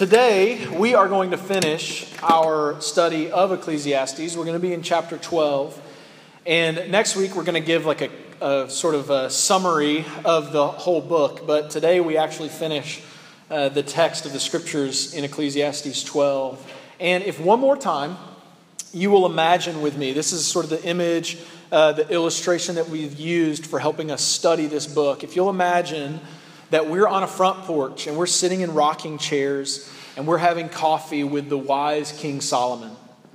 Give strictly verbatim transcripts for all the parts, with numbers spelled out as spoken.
Today, we are going to finish our study of Ecclesiastes. We're going to be in chapter twelve. And next week, we're going to give like a, a sort of a summary of the whole book. But today, we actually finish uh, the text of the scriptures in Ecclesiastes twelve. And if one more time, you will imagine with me, this is sort of the image, uh, the illustration that we've used for helping us study this book. If you'll imagine that we're on a front porch and we're sitting in rocking chairs and we're having coffee with the wise King Solomon.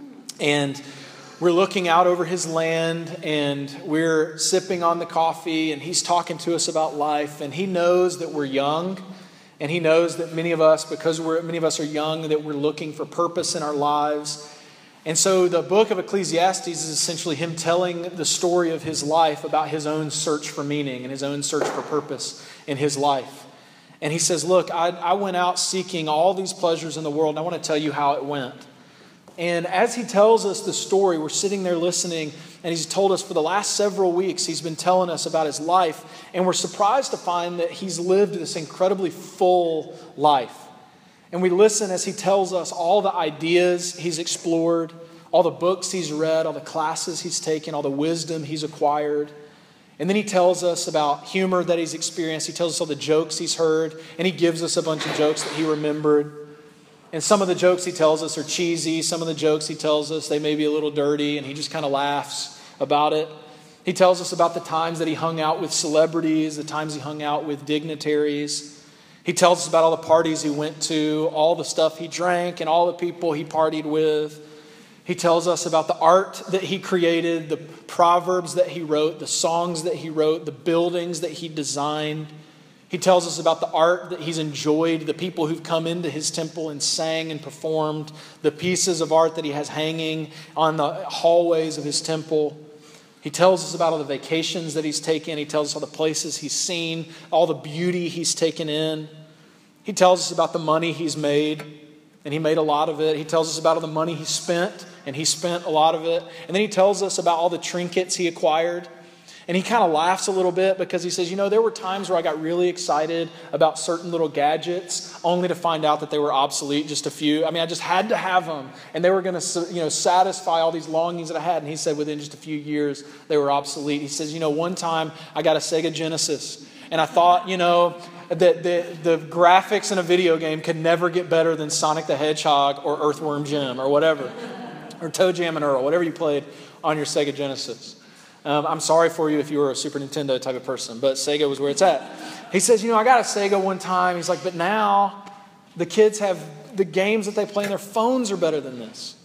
And we're looking out over his land and we're sipping on the coffee and he's talking to us about life. And he knows that we're young and he knows that many of us, because we're many of us are young, that we're looking for purpose in our lives. And so the book of Ecclesiastes is essentially him telling the story of his life about his own search for meaning and his own search for purpose in his life. And he says, look, I, I went out seeking all these pleasures in the world, and I want to tell you how it went. And as he tells us the story, we're sitting there listening, and he's told us for the last several weeks, he's been telling us about his life, and we're surprised to find that he's lived this incredibly full life. And we listen as he tells us all the ideas he's explored, all the books he's read, all the classes he's taken, all the wisdom he's acquired. And then he tells us about humor that he's experienced. He tells us all the jokes he's heard. And he gives us a bunch of jokes that he remembered. And some of the jokes he tells us are cheesy. Some of the jokes he tells us, they may be a little dirty. And he just kind of laughs about it. He tells us about the times that he hung out with celebrities, the times he hung out with dignitaries. He tells us about all the parties he went to, all the stuff he drank, and all the people he partied with. He tells us about the art that he created, the proverbs that he wrote, the songs that he wrote, the buildings that he designed. He tells us about the art that he's enjoyed, the people who've come into his temple and sang and performed, the pieces of art that he has hanging on the hallways of his temple. He tells us about all the vacations that he's taken. He tells us all the places he's seen, all the beauty he's taken in. He tells us about the money he's made, and he made a lot of it. He tells us about all the money he spent, and he spent a lot of it. And then he tells us about all the trinkets he acquired. And he kind of laughs a little bit because he says, you know, there were times where I got really excited about certain little gadgets only to find out that they were obsolete, just a few. I mean, I just had to have them. And they were going to, you know, satisfy all these longings that I had. And he said within just a few years, they were obsolete. He says, you know, one time I got a Sega Genesis. And I thought, you know, that the, the graphics in a video game could never get better than Sonic the Hedgehog or Earthworm Jim or whatever. Or Toe Jam and Earl, whatever you played on your Sega Genesis. Um, I'm sorry for you if you were a Super Nintendo type of person, but Sega was where it's at. He says, you know, I got a Sega one time. He's like, but now the kids have the games that they play on their phones are better than this.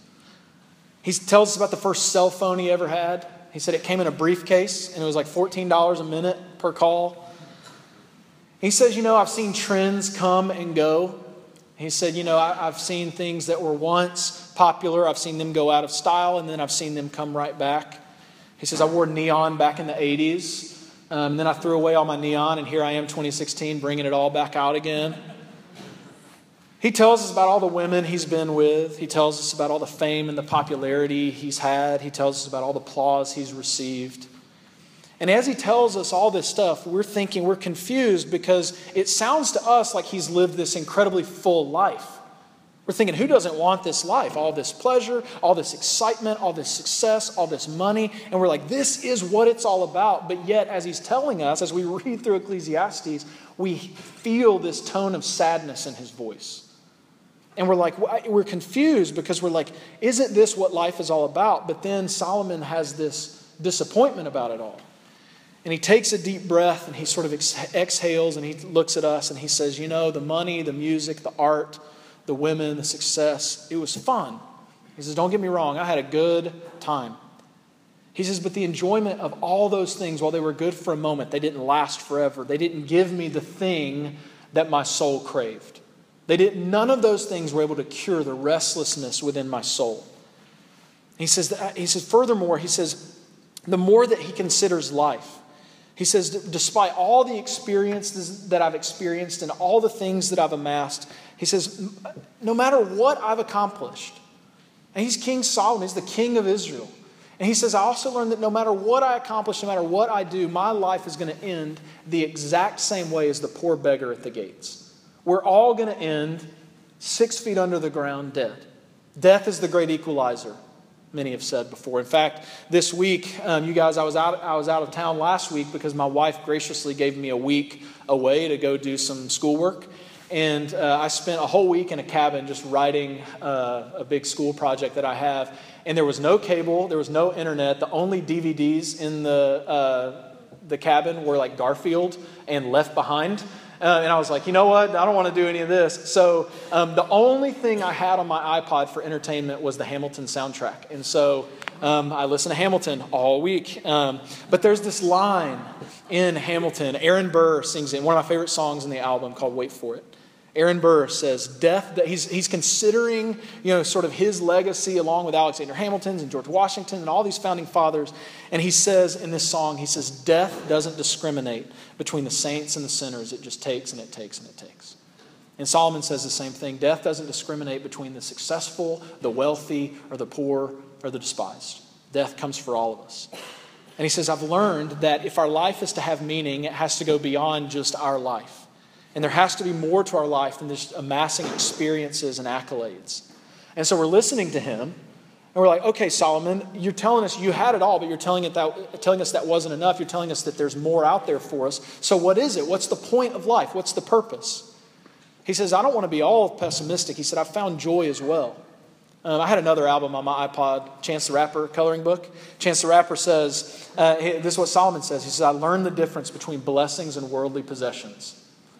He tells us about the first cell phone he ever had. He said it came in a briefcase and it was like fourteen dollars a minute per call. He says, you know, I've seen trends come and go. He said, you know, I, I've seen things that were once popular. I've seen them go out of style and then I've seen them come right back. He says, I wore neon back in the eighties. Um, then I threw away all my neon, and here I am, twenty sixteen, bringing it all back out again. He tells us about all the women he's been with. He tells us about all the fame and the popularity he's had. He tells us about all the applause he's received. And as he tells us all this stuff, we're thinking, we're confused because it sounds to us like he's lived this incredibly full life. We're thinking, who doesn't want this life? All this pleasure, all this excitement, all this success, all this money. And we're like, this is what it's all about. But yet, as he's telling us, as we read through Ecclesiastes, we feel this tone of sadness in his voice. And we're like, we're confused because we're like, isn't this what life is all about? But then Solomon has this disappointment about it all. And he takes a deep breath and he sort of exhales and he looks at us and he says, you know, the money, the music, the art, the women, the success, it was fun. He says, don't get me wrong, I had a good time. He says, but the enjoyment of all those things, while they were good for a moment, they didn't last forever. They didn't give me the thing that my soul craved. They didn't, none of those things were able to cure the restlessness within my soul. He says, that, he says, furthermore, he says, the more that he considers life, he says, despite all the experiences that I've experienced and all the things that I've amassed, he says, no matter what I've accomplished, and he's King Solomon, he's the king of Israel. And he says, I also learned that no matter what I accomplish, no matter what I do, my life is going to end the exact same way as the poor beggar at the gates. We're all going to end Six feet under the ground, dead. Death is the great equalizer, many have said before. In fact, this week, um, you guys, I was out I was out of town last week because my wife graciously gave me a week away to go do some schoolwork. And uh, I spent a whole week in a cabin just writing uh, a big school project that I have. And there was no cable, there was no internet. The only D V Ds in the uh, the cabin were like Garfield and Left Behind. Uh, and I was like, you know what? I don't want to do any of this. So um, the only thing I had on my iPod for entertainment was the Hamilton soundtrack. And so um, I listened to Hamilton all week. Um, but there's this line in Hamilton. Aaron Burr sings it, one of my favorite songs in the album called Wait For It. Aaron Burr says, death, he's, he's considering, you know, sort of his legacy along with Alexander Hamilton's and George Washington and all these founding fathers. And he says in this song, he says, death doesn't discriminate between the saints and the sinners. It just takes and it takes and it takes. And Solomon says the same thing. Death doesn't discriminate between the successful, the wealthy, or the poor, or the despised. Death comes for all of us. And he says, I've learned that if our life is to have meaning, it has to go beyond just our life. And there has to be more to our life than just amassing experiences and accolades. And so we're listening to him, and we're like, okay, Solomon, you're telling us you had it all, but you're telling, it that, telling us that wasn't enough. You're telling us that there's more out there for us. So what is it? What's the point of life? What's the purpose? He says, I don't want to be all pessimistic. He said, I've found joy as well. Um, I had another album on my iPod, Chance the Rapper coloring book. Chance the Rapper says, uh, this is what Solomon says. He says, I learned the difference between blessings and worldly possessions.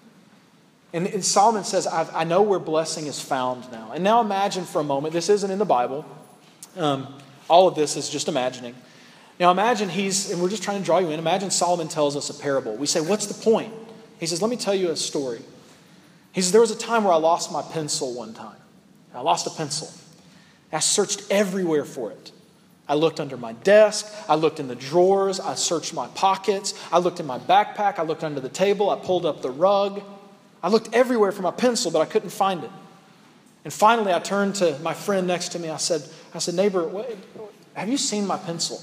And, and Solomon says, I've, I know where blessing is found now. And now imagine for a moment, this isn't in the Bible. Um, all of this is just imagining. Now imagine he's, and we're just trying to draw you in, imagine Solomon tells us a parable. We say, what's the point? He says, let me tell you a story. He says, there was a time where I lost my pencil one time. I lost a pencil. I searched everywhere for it. I looked under my desk. I looked in the drawers. I searched my pockets. I looked in my backpack. I looked under the table. I pulled up the rug. I looked everywhere for my pencil, but I couldn't find it. And finally, I turned to my friend next to me. I said, I said, neighbor, what, have you seen my pencil?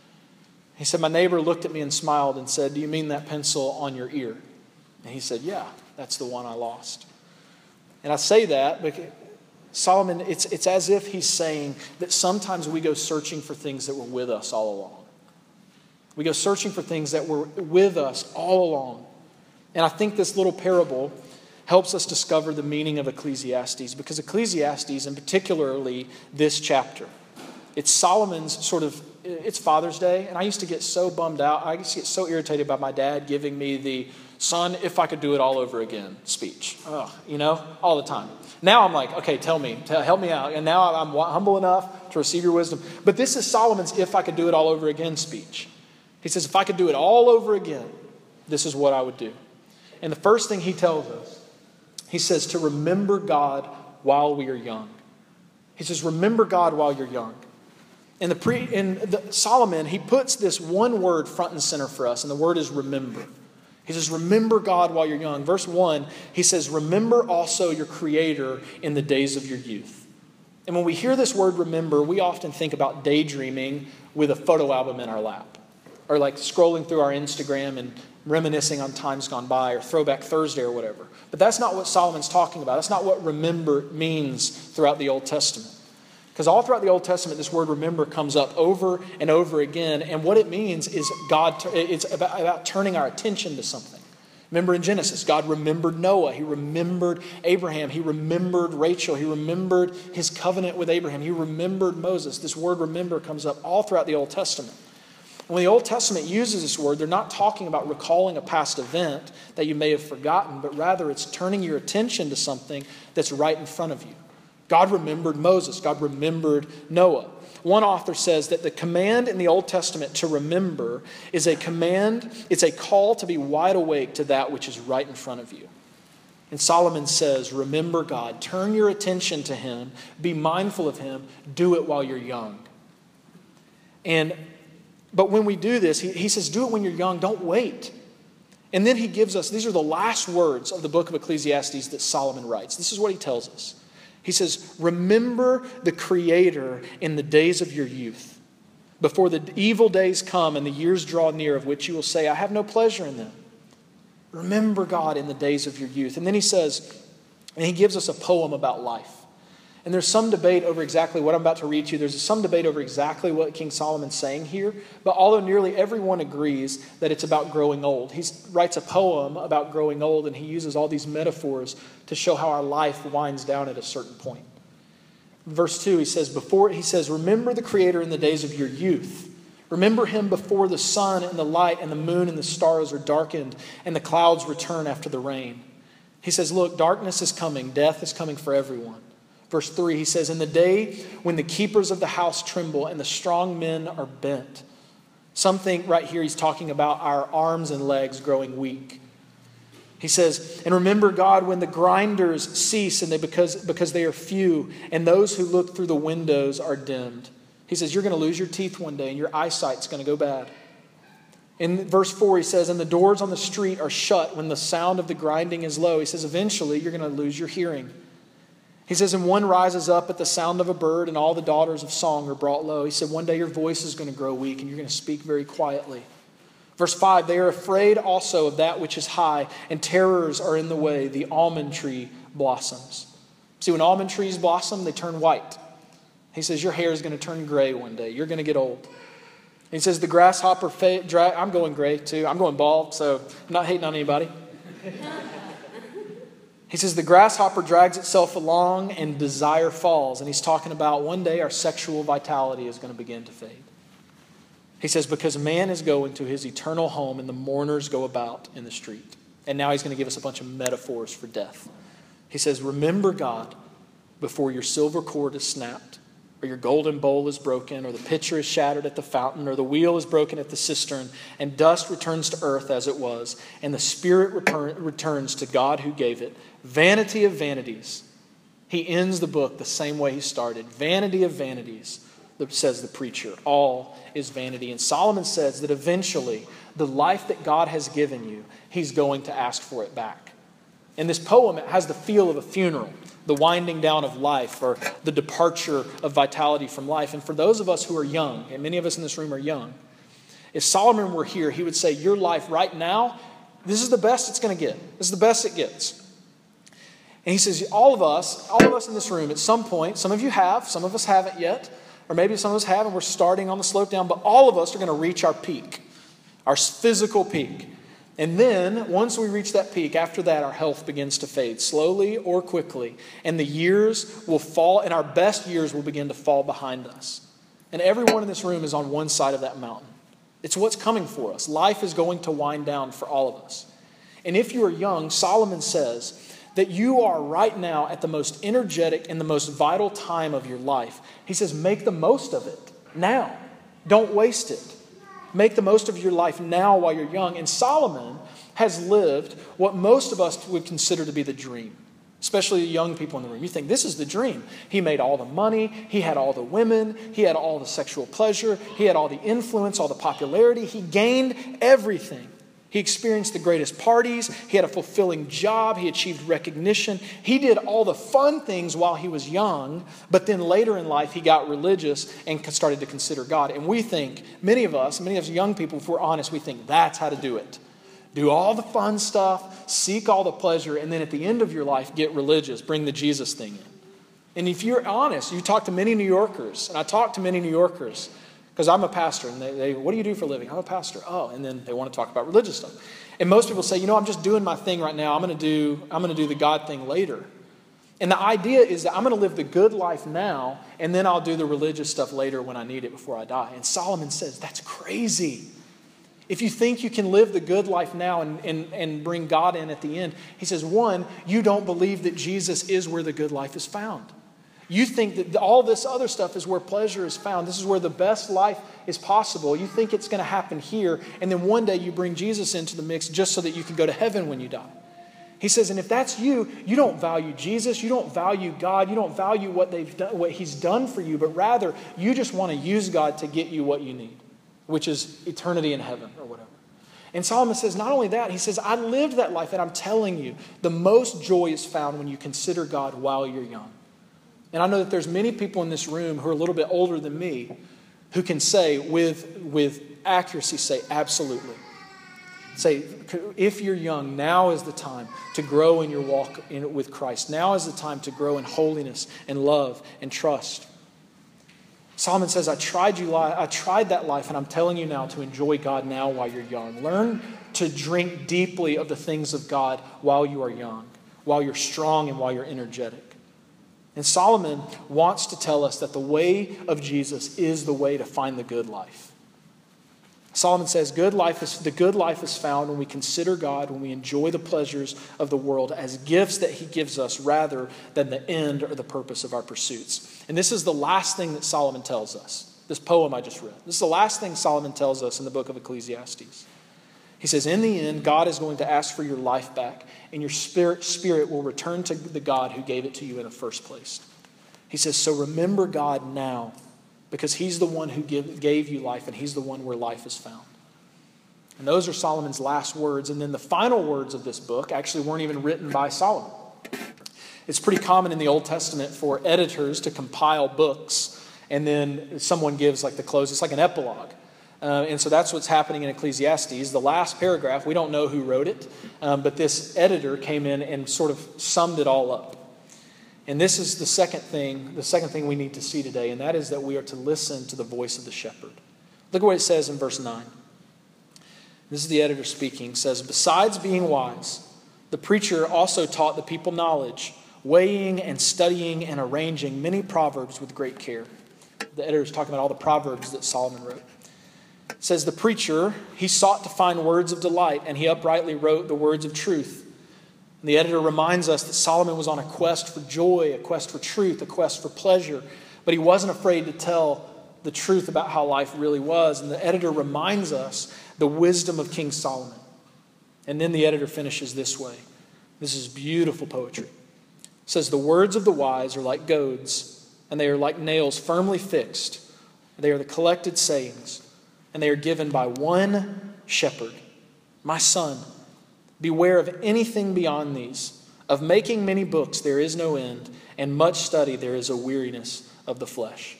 He said, my neighbor looked at me and smiled and said, do you mean that pencil on your ear? And he said, yeah, that's the one I lost. And I say that because Solomon, it's, it's as if he's saying that sometimes we go searching for things that were with us all along. We go searching for things that were with us all along. And I think this little parable helps us discover the meaning of Ecclesiastes, because Ecclesiastes, and particularly this chapter, it's Solomon's sort of, it's Father's Day, and I used to get so bummed out. I used to get so irritated by my dad giving me the son, if I could do it all over again speech. Ugh, you know, all the time. Now I'm like, okay, tell me, tell, help me out. And now I'm humble enough to receive your wisdom. But this is Solomon's if I could do it all over again speech. He says, if I could do it all over again, this is what I would do. And the first thing he tells us, he says to remember God while we are young. He says, remember God while you're young. In the pre, in the, Solomon, he puts this one word front and center for us, and the word is remember. He says, remember God while you're young. Verse one, he says, remember also your Creator in the days of your youth. And when we hear this word remember, we often think about daydreaming with a photo album in our lap, or like scrolling through our Instagram and reminiscing on times gone by, or Throwback Thursday or whatever. But that's not what Solomon's talking about. That's not what remember means throughout the Old Testament. Because all throughout the Old Testament, this word remember comes up over and over again. And what it means is God, it's about, about turning our attention to something. Remember in Genesis, God remembered Noah. He remembered Abraham. He remembered Rachel. He remembered his covenant with Abraham. He remembered Moses. This word remember comes up all throughout the Old Testament. When the Old Testament uses this word, they're not talking about recalling a past event that you may have forgotten, but rather it's turning your attention to something that's right in front of you. God remembered Moses. God remembered Noah. One author says that the command in the Old Testament to remember is a command, it's a call to be wide awake to that which is right in front of you. And Solomon says, remember God. Turn your attention to Him. Be mindful of Him. Do it while you're young. And But when we do this, he, he says, do it when you're young. Don't wait. And then he gives us, these are the last words of the book of Ecclesiastes that Solomon writes. This is what he tells us. He says, remember the Creator in the days of your youth, before the evil days come and the years draw near, of which you will say, I have no pleasure in them. Remember God in the days of your youth. And then he says, And he gives us a poem about life. And there's some debate over exactly what I'm about to read to you. There's some debate over exactly what King Solomon's saying here. But although nearly everyone agrees that it's about growing old, he writes a poem about growing old, and he uses all these metaphors to show how our life winds down at a certain point. Verse two, he says, before he says, remember the Creator in the days of your youth. Remember him before the sun and the light and the moon and the stars are darkened and the clouds return after the rain. He says, look, darkness is coming. Death is coming for everyone. Verse three, he says, in the day when the keepers of the house tremble and the strong men are bent. Some think right here he's talking about our arms and legs growing weak. He says, and remember, God, when the grinders cease and they because, because they are few and those who look through the windows are dimmed. He says, you're going to lose your teeth one day and your eyesight's going to go bad. In verse four, he says, and the doors on the street are shut when the sound of the grinding is low. He says, eventually you're going to lose your hearing. He says, and one rises up at the sound of a bird and all the daughters of song are brought low. He said, one day your voice is going to grow weak and you're going to speak very quietly. Verse five, they are afraid also of that which is high and terrors are in the way. The almond tree blossoms. See, when almond trees blossom, they turn white. He says, your hair is going to turn gray one day. You're going to get old. He says, the grasshopper, fa- dra- I'm going gray too. I'm going bald, so I'm not hating on anybody. He says, the grasshopper drags itself along and desire falls. And he's talking about one day our sexual vitality is going to begin to fade. He says, because man is going to his eternal home and the mourners go about in the street. And now he's going to give us a bunch of metaphors for death. He says, remember God before your silver cord is snapped, or your golden bowl is broken, or the pitcher is shattered at the fountain, or the wheel is broken at the cistern, and dust returns to earth as it was, and the spirit return, returns to God who gave it. Vanity of vanities. He ends the book the same way he started. Vanity of vanities, says the preacher. All is vanity. And Solomon says that eventually the life that God has given you, he's going to ask for it back. In this poem, it has the feel of a funeral, the winding down of life or the departure of vitality from life. And for those of us who are young, and many of us in this room are young, if Solomon were here, he would say, your life right now, this is the best it's going to get. This is the best it gets. And he says, all of us, all of us in this room at some point, some of you have, some of us haven't yet, or maybe some of us have and we're starting on the slope down, but all of us are going to reach our peak, our physical peak. And then, once we reach that peak, after that, our health begins to fade, slowly or quickly. And the years will fall, and our best years will begin to fall behind us. And everyone in this room is on one side of that mountain. It's what's coming for us. Life is going to wind down for all of us. And if you are young, Solomon says that you are right now at the most energetic and the most vital time of your life. He says, make the most of it now. Don't waste it. Make the most of your life now while you're young. And Solomon has lived what most of us would consider to be the dream, especially the young people in the room. You think, this is the dream. He made all the money. He had all the women. He had all the sexual pleasure. He had all the influence, all the popularity. He gained everything. He experienced the greatest parties. He had a fulfilling job. He achieved recognition. He did all the fun things while he was young, but then later in life, he got religious and started to consider God. And we think, many of us, many of us young people, if we're honest, we think that's how to do it. Do all the fun stuff, seek all the pleasure, and then at the end of your life, get religious, bring the Jesus thing in. And if you're honest, you talk to many New Yorkers, and I talk to many New Yorkers, because I'm a pastor, and they, they, what do you do for a living? I'm a pastor. Oh, and then they want to talk about religious stuff. And most people say, you know, I'm just doing my thing right now. I'm going to do, I'm going to do the God thing later. And the idea is that I'm going to live the good life now, and then I'll do the religious stuff later when I need it before I die. And Solomon says, that's crazy. If you think you can live the good life now and, and, and bring God in at the end, he says, one, you don't believe that Jesus is where the good life is found. You think that all this other stuff is where pleasure is found. This is where the best life is possible. You think it's going to happen here, and then one day you bring Jesus into the mix just so that you can go to heaven when you die. He says, and if that's you, you don't value Jesus, you don't value God, you don't value what they've done, what he's done for you, but rather you just want to use God to get you what you need, which is eternity in heaven or whatever. And Solomon says, not only that, he says, I lived that life, and I'm telling you, the most joy is found when you consider God while you're young. And I know that there's many people in this room who are a little bit older than me who can say with, with accuracy, say, absolutely. Say, if you're young, now is the time to grow in your walk in, with Christ. Now is the time to grow in holiness and love and trust. Solomon says, I tried you, I tried that life, and I'm telling you now to enjoy God now while you're young. Learn to drink deeply of the things of God while you are young, while you're strong and while you're energetic. And Solomon wants to tell us that the way of Jesus is the way to find the good life. Solomon says good life is, the good life is found when we consider God, when we enjoy the pleasures of the world as gifts that he gives us rather than the end or the purpose of our pursuits. And this is the last thing that Solomon tells us. This poem I just read. This is the last thing Solomon tells us in the book of Ecclesiastes. He says, in the end, God is going to ask for your life back, and your spirit, spirit will return to the God who gave it to you in the first place. He says, so remember God now, because he's the one who give, gave you life, and he's the one where life is found. And those are Solomon's last words. And then the final words of this book actually weren't even written by Solomon. It's pretty common in the Old Testament for editors to compile books, and then someone gives like the close. It's like an epilogue. Uh, and so that's what's happening in Ecclesiastes. The last paragraph, we don't know who wrote it, um, but this editor came in and sort of summed it all up. And this is the second thing, the second thing we need to see today, and that is that we are to listen to the voice of the shepherd. Look at what it says in verse nine. This is the editor speaking. It says, besides being wise, the preacher also taught the people knowledge, weighing and studying and arranging many proverbs with great care. The editor is talking about all the proverbs that Solomon wrote. It says, the preacher, he sought to find words of delight, and he uprightly wrote the words of truth. And the editor reminds us that Solomon was on a quest for joy, a quest for truth, a quest for pleasure, but he wasn't afraid to tell the truth about how life really was. And the editor reminds us the wisdom of King Solomon. And then the editor finishes this way. This is beautiful poetry. It says, the words of the wise are like goads, and they are like nails firmly fixed. They are the collected sayings, and they are given by one shepherd. My son, beware of anything beyond these. Of making many books there is no end, and much study there is a weariness of the flesh.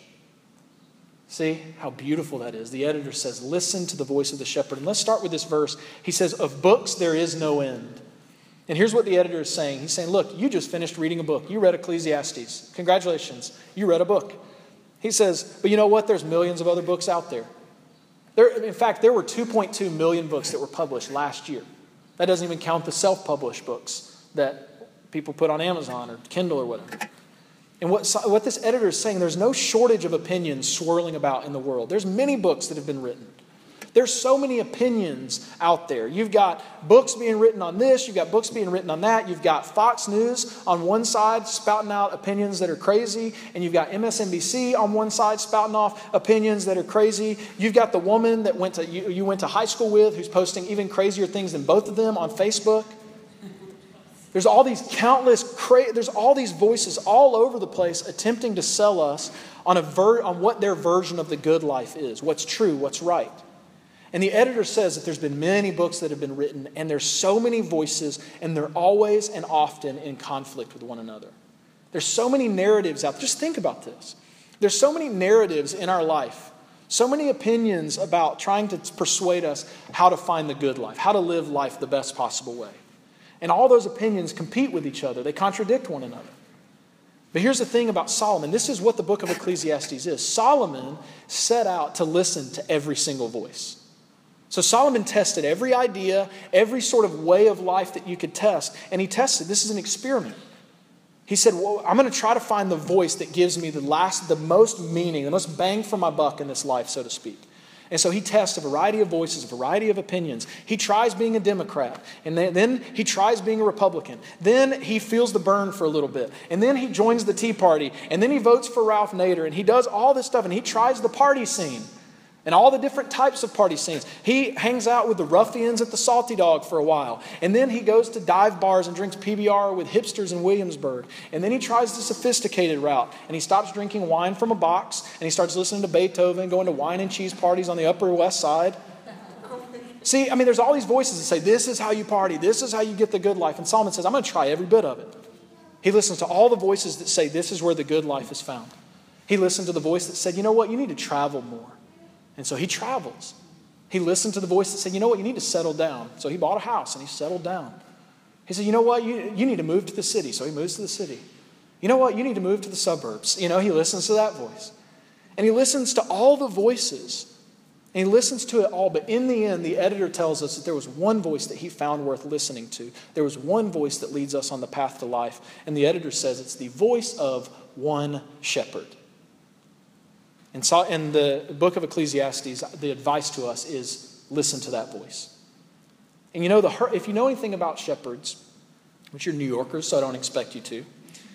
See how beautiful that is. The editor says, listen to the voice of the shepherd. And let's start with this verse. He says, of books there is no end. And here's what the editor is saying. He's saying, look, you just finished reading a book. You read Ecclesiastes. Congratulations. You read a book. He says, but you know what? There's millions of other books out there. There, in fact, there were two point two million books that were published last year. That doesn't even count the self-published books that people put on Amazon or Kindle or whatever. And what, what this editor is saying, there's no shortage of opinions swirling about in the world. There's many books that have been written. There's so many opinions out there. You've got books being written on this. You've got books being written on that. You've got Fox News on one side spouting out opinions that are crazy. And you've got M S N B C on one side spouting off opinions that are crazy. You've got the woman that went to you, you went to high school with who's posting even crazier things than both of them on Facebook. There's all these countless, cra- there's all these voices all over the place attempting to sell us on, a ver- on what their version of the good life is, what's true, what's right. And the editor says that there's been many books that have been written, and there's so many voices, and they're always and often in conflict with one another. There's so many narratives out there. Just think about this. There's so many narratives in our life, so many opinions about trying to persuade us how to find the good life, how to live life the best possible way. And all those opinions compete with each other. They contradict one another. But here's the thing about Solomon. This is what the book of Ecclesiastes is. Solomon set out to listen to every single voice. So Solomon tested every idea, every sort of way of life that you could test. And he tested. This is an experiment. He said, well, I'm going to try to find the voice that gives me the last, the most meaning, the most bang for my buck in this life, so to speak. And so he tests a variety of voices, a variety of opinions. He tries being a Democrat, and then, then he tries being a Republican. Then he feels the burn for a little bit. And then he joins the Tea Party, and then he votes for Ralph Nader, and he does all this stuff, and he tries the party scene. And all the different types of party scenes. He hangs out with the ruffians at the Salty Dog for a while. And then he goes to dive bars and drinks P B R with hipsters in Williamsburg. And then he tries the sophisticated route. And he stops drinking wine from a box. And he starts listening to Beethoven, going to wine and cheese parties on the Upper West Side. See, I mean, there's all these voices that say, this is how you party. This is how you get the good life. And Solomon says, I'm going to try every bit of it. He listens to all the voices that say, this is where the good life is found. He listened to the voice that said, you know what, you need to travel more. And so he travels. He listened to the voice that said, you know what, you need to settle down. So he bought a house and he settled down. He said, you know what, you, you need to move to the city. So he moves to the city. You know what, you need to move to the suburbs. You know, he listens to that voice. And he listens to all the voices. And he listens to it all. But in the end, the editor tells us that there was one voice that he found worth listening to. There was one voice that leads us on the path to life. And the editor says it's the voice of one shepherd. And so in the book of Ecclesiastes, the advice to us is listen to that voice. And you know, the if you know anything about shepherds, which you're New Yorkers, so I don't expect you to,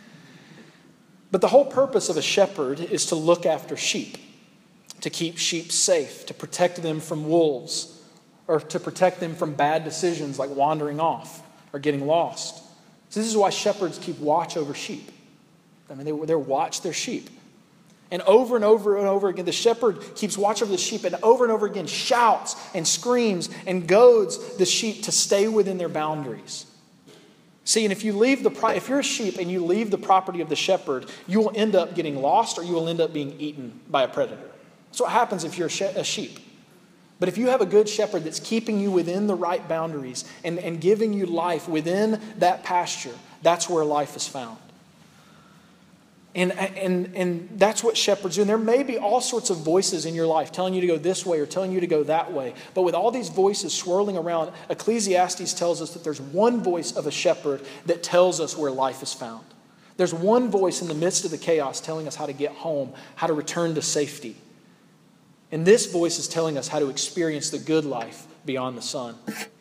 but the whole purpose of a shepherd is to look after sheep, to keep sheep safe, to protect them from wolves, or to protect them from bad decisions like wandering off or getting lost. So this is why shepherds keep watch over sheep. I mean, they, they watch their sheep. And over and over and over again, the shepherd keeps watch over the sheep and over and over again shouts and screams and goads the sheep to stay within their boundaries. See, and if you leave the pro- if you're a sheep and you leave the property of the shepherd, you will end up getting lost or you will end up being eaten by a predator. That's what happens if you're a, she- a sheep. But if you have a good shepherd that's keeping you within the right boundaries and, and giving you life within that pasture, that's where life is found. And, and, and that's what shepherds do. And there may be all sorts of voices in your life telling you to go this way or telling you to go that way. But with all these voices swirling around, Ecclesiastes tells us that there's one voice of a shepherd that tells us where life is found. There's one voice in the midst of the chaos telling us how to get home, how to return to safety. And this voice is telling us how to experience the good life beyond the sun.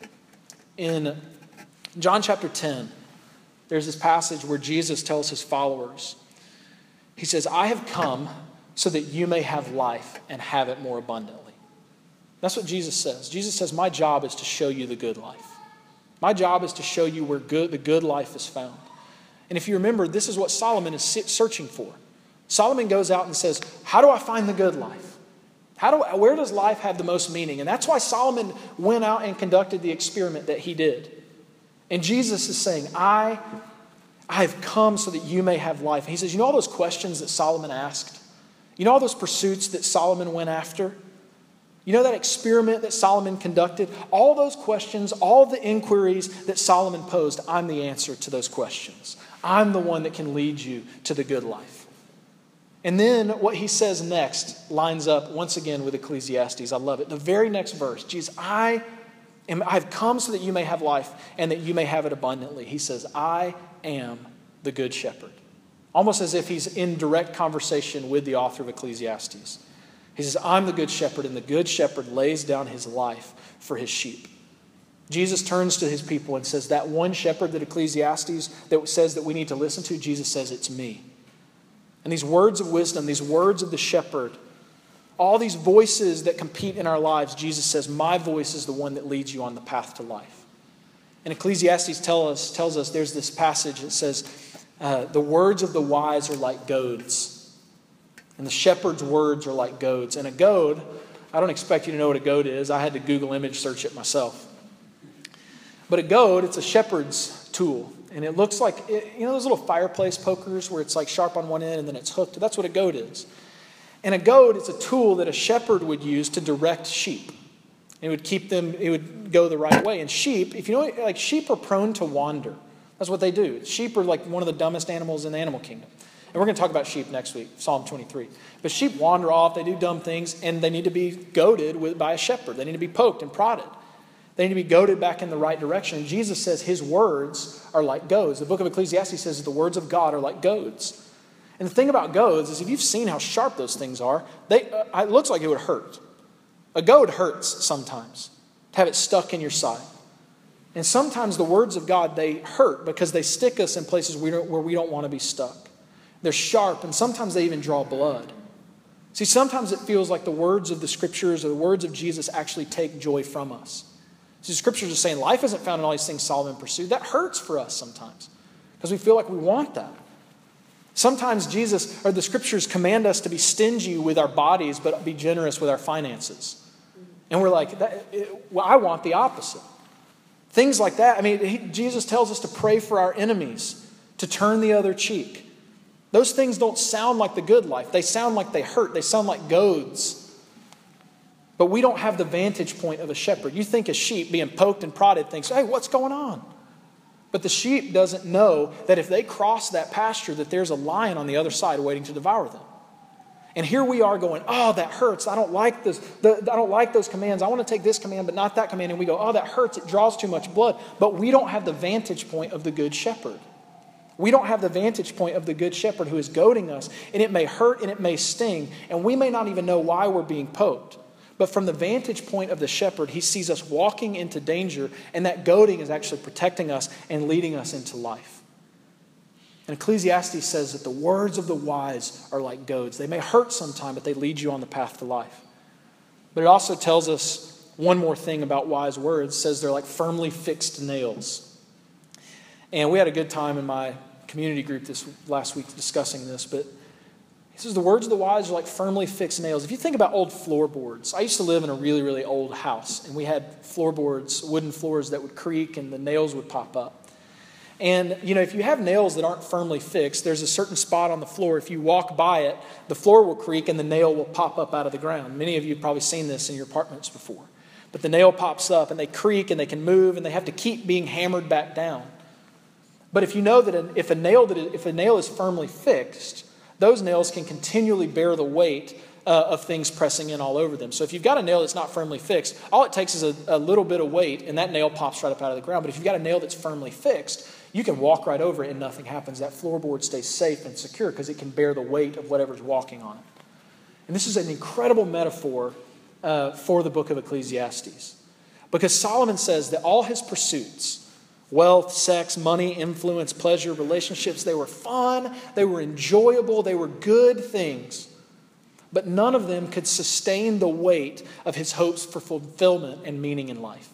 In John chapter ten, there's this passage where Jesus tells his followers, he says, I have come so that you may have life and have it more abundantly. That's what Jesus says. Jesus says, my job is to show you the good life. My job is to show you where good, the good life is found. And if you remember, this is what Solomon is searching for. Solomon goes out and says, how do I find the good life? How do I, where does life have the most meaning? And that's why Solomon went out and conducted the experiment that he did. And Jesus is saying, I I have come so that you may have life. And he says, you know all those questions that Solomon asked? You know all those pursuits that Solomon went after? You know that experiment that Solomon conducted? All those questions, all the inquiries that Solomon posed, I'm the answer to those questions. I'm the one that can lead you to the good life. And then what he says next lines up once again with Ecclesiastes. I love it. The very next verse, Jesus, I am, I've come so that you may have life and that you may have it abundantly. He says, I am the good shepherd. Almost as if he's in direct conversation with the author of Ecclesiastes. He says, I'm the good shepherd, and the good shepherd lays down his life for his sheep. Jesus turns to his people and says, that one shepherd that Ecclesiastes that says that we need to listen to, Jesus says, it's me. And these words of wisdom, these words of the shepherd, all these voices that compete in our lives, Jesus says, my voice is the one that leads you on the path to life. And Ecclesiastes tell us, tells us there's this passage that says, uh, the words of the wise are like goads. And the shepherd's words are like goads. And a goad, I don't expect you to know what a goad is. I had to Google image search it myself. But a goad, it's a shepherd's tool. And it looks like, you know those little fireplace pokers where it's like sharp on one end and then it's hooked? That's what a goad is. And a goad is a tool that a shepherd would use to direct sheep. It would keep them, it would go the right way. And sheep, if you know, like sheep are prone to wander. That's what they do. Sheep are like one of the dumbest animals in the animal kingdom. And we're going to talk about sheep next week, Psalm twenty-three. But sheep wander off, they do dumb things, and they need to be goaded with, by a shepherd. They need to be poked and prodded. They need to be goaded back in the right direction. And Jesus says his words are like goads. The book of Ecclesiastes says that the words of God are like goads. And the thing about goads is if you've seen how sharp those things are, they, uh, it looks like it would hurt. A goad hurts sometimes to have it stuck in your side. And sometimes the words of God, they hurt because they stick us in places we don't, where we don't want to be stuck. They're sharp, and sometimes they even draw blood. See, sometimes it feels like the words of the Scriptures or the words of Jesus actually take joy from us. See, the Scriptures are saying life isn't found in all these things Solomon pursued. That hurts for us sometimes because we feel like we want that. Sometimes Jesus or the Scriptures command us to be stingy with our bodies but be generous with our finances. And we're like, that, it, well, I want the opposite. Things like that. I mean, he, Jesus tells us to pray for our enemies, to turn the other cheek. Those things don't sound like the good life. They sound like they hurt. They sound like goads. But we don't have the vantage point of a shepherd. You think a sheep being poked and prodded thinks, hey, what's going on? But the sheep doesn't know that if they cross that pasture, that there's a lion on the other side waiting to devour them. And here we are going, oh, that hurts. I don't like this. The, I don't like those commands. I want to take this command, but not that command. And we go, oh, that hurts. It draws too much blood. But we don't have the vantage point of the good shepherd. We don't have the vantage point of the good shepherd who is goading us. And it may hurt and it may sting. And we may not even know why we're being poked. But from the vantage point of the shepherd, he sees us walking into danger. And that goading is actually protecting us and leading us into life. And Ecclesiastes says that the words of the wise are like goads. They may hurt sometime, but they lead you on the path to life. But it also tells us one more thing about wise words. It says they're like firmly fixed nails. And we had a good time in my community group this last week discussing this. But he says the words of the wise are like firmly fixed nails. If you think about old floorboards. I used to live in a really, really old house. And we had floorboards, wooden floors that would creak and the nails would pop up. And, you know, if you have nails that aren't firmly fixed, there's a certain spot on the floor. If you walk by it, the floor will creak and the nail will pop up out of the ground. Many of you have probably seen this in your apartments before. But the nail pops up and they creak and they can move and they have to keep being hammered back down. But if you know that if a nail that is, if a nail is firmly fixed, those nails can continually bear the weight uh, of things pressing in all over them. So if you've got a nail that's not firmly fixed, all it takes is a, a little bit of weight and that nail pops right up out of the ground. But if you've got a nail that's firmly fixed, you can walk right over it and nothing happens. That floorboard stays safe and secure because it can bear the weight of whatever's walking on it. And this is an incredible metaphor uh, for the book of Ecclesiastes. Because Solomon says that all his pursuits, wealth, sex, money, influence, pleasure, relationships, they were fun, they were enjoyable, they were good things. But none of them could sustain the weight of his hopes for fulfillment and meaning in life.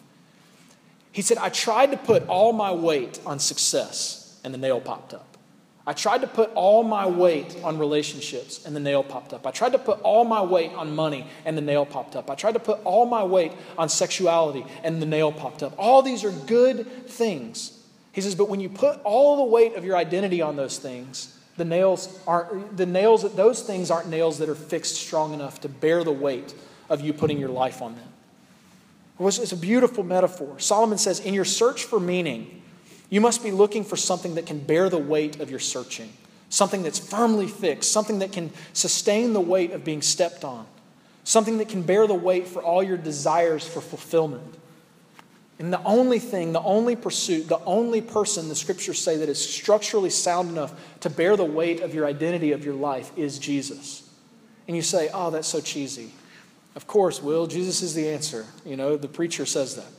He said, I tried to put all my weight on success, and the nail popped up. I tried to put all my weight on relationships, and the nail popped up. I tried to put all my weight on money, and the nail popped up. I tried to put all my weight on sexuality, and the nail popped up. All these are good things. He says, but when you put all the weight of your identity on those things, the nails aren't, the nails, those things aren't nails that are fixed strong enough to bear the weight of you putting your life on them. It's a beautiful metaphor. Solomon says, in your search for meaning, you must be looking for something that can bear the weight of your searching. Something that's firmly fixed. Something that can sustain the weight of being stepped on. Something that can bear the weight for all your desires for fulfillment. And the only thing, the only pursuit, the only person the scriptures say that is structurally sound enough to bear the weight of your identity of your life is Jesus. And you say, oh, that's so cheesy. Of course, Will, Jesus is the answer. You know, the preacher says that.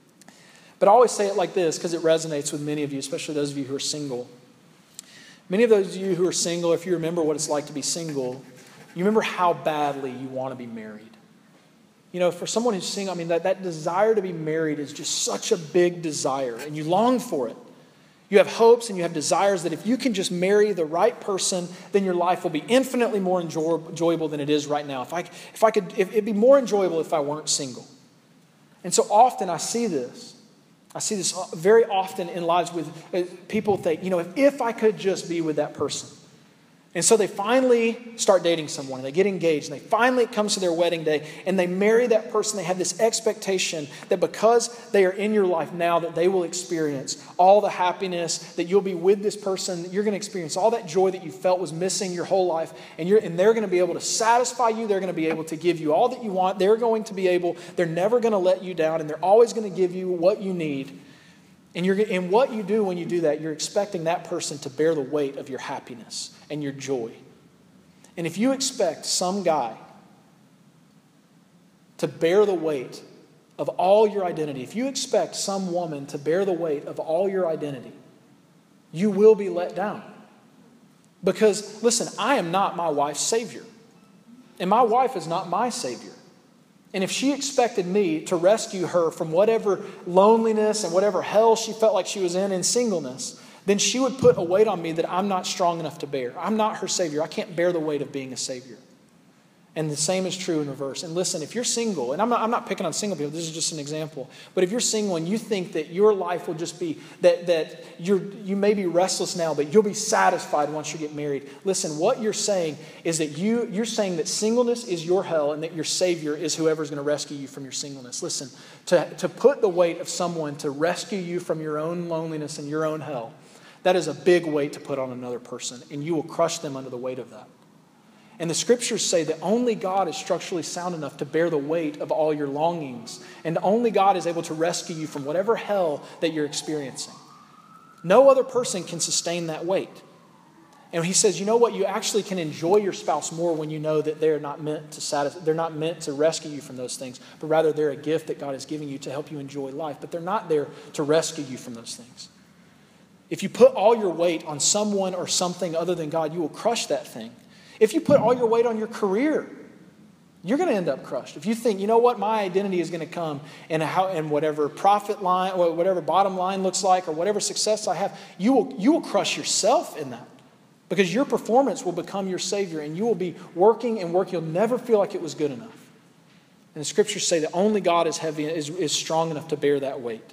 But I always say it like this because it resonates with many of you, especially those of you who are single. Many of those of you who are single, if you remember what it's like to be single, you remember how badly you want to be married. You know, for someone who's single, I mean, that, that desire to be married is just such a big desire, and you long for it. You have hopes and you have desires that if you can just marry the right person, then your life will be infinitely more enjoy, enjoyable than it is right now. If I, if I could, if, it'd be more enjoyable if I weren't single. And so often I see this. I see this very often in lives with uh, people think, you know, if, if I could just be with that person. And so they finally start dating someone, and they get engaged, and they finally, it comes to their wedding day, and they marry that person. They have this expectation that because they are in your life now, that they will experience all the happiness, that you'll be with this person, that you're going to experience all that joy that you felt was missing your whole life, and you're and they're going to be able to satisfy you. They're going to be able to give you all that you want. They're going to be able, they're never going to let you down, and they're always going to give you what you need. And you're and what you do when you do that, you're expecting that person to bear the weight of your happiness and your joy. And if you expect some guy to bear the weight of all your identity, if you expect some woman to bear the weight of all your identity, you will be let down. Because, listen, I am not my wife's Savior. And my wife is not my Savior. And if she expected me to rescue her from whatever loneliness and whatever hell she felt like she was in in singleness, then she would put a weight on me that I'm not strong enough to bear. I'm not her Savior. I can't bear the weight of being a Savior. And the same is true in reverse. And listen, if you're single, and I'm not, I'm not picking on single people, this is just an example. But if you're single and you think that your life will just be, that, that you're, you may be restless now, but you'll be satisfied once you get married. Listen, what you're saying is that you, you're saying that singleness is your hell and that your Savior is whoever's going to rescue you from your singleness. Listen, to, to put the weight of someone to rescue you from your own loneliness and your own hell, that is a big weight to put on another person, and you will crush them under the weight of that. And the scriptures say that only God is structurally sound enough to bear the weight of all your longings. And only God is able to rescue you from whatever hell that you're experiencing. No other person can sustain that weight. And he says, you know what? You actually can enjoy your spouse more when you know that they're not meant to satisfy, they're not meant to rescue you from those things, but rather they're a gift that God is giving you to help you enjoy life. But they're not there to rescue you from those things. If you put all your weight on someone or something other than God, you will crush that thing. If you put all your weight on your career, you're going to end up crushed. If you think, you know what, my identity is going to come in, how, in whatever profit line, or whatever bottom line looks like, or whatever success I have, you will, you will crush yourself in that. Because your performance will become your Savior, and you will be working and working. You'll never feel like it was good enough. And the scriptures say that only God is heavy, is, is strong enough to bear that weight.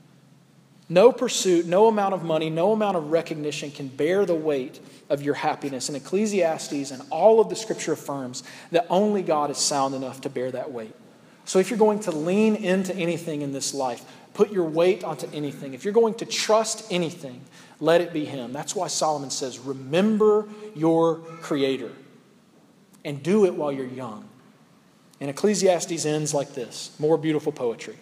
No pursuit, no amount of money, no amount of recognition can bear the weight of your happiness. And Ecclesiastes and all of the scripture affirms that only God is sound enough to bear that weight. So if you're going to lean into anything in this life, put your weight onto anything. If you're going to trust anything, let it be Him. That's why Solomon says, remember your Creator and do it while you're young. And Ecclesiastes ends like this. More beautiful poetry.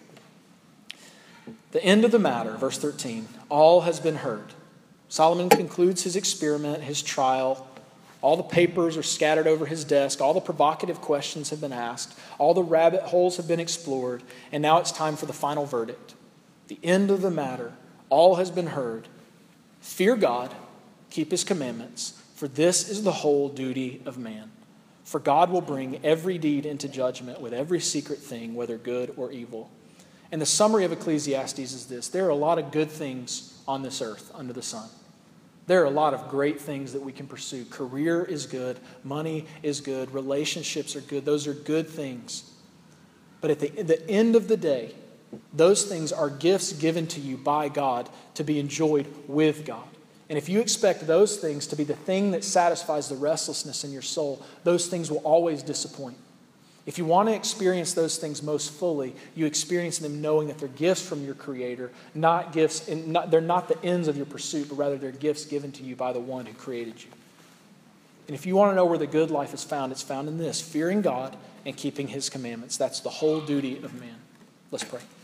The end of the matter, verse thirteen, all has been heard. Solomon concludes his experiment, his trial. All the papers are scattered over his desk. All the provocative questions have been asked. All the rabbit holes have been explored. And now it's time for the final verdict. The end of the matter, all has been heard. Fear God, keep His commandments, for this is the whole duty of man. For God will bring every deed into judgment with every secret thing, whether good or evil. And the summary of Ecclesiastes is this. There are a lot of good things on this earth under the sun. There are a lot of great things that we can pursue. Career is good. Money is good. Relationships are good. Those are good things. But at the, at the end of the day, those things are gifts given to you by God to be enjoyed with God. And if you expect those things to be the thing that satisfies the restlessness in your soul, those things will always disappoint. If you want to experience those things most fully, you experience them knowing that they're gifts from your Creator, not gifts, and not, they're not the ends of your pursuit, but rather they're gifts given to you by the one who created you. And if you want to know where the good life is found, it's found in this, fearing God and keeping His commandments. That's the whole duty of man. Let's pray.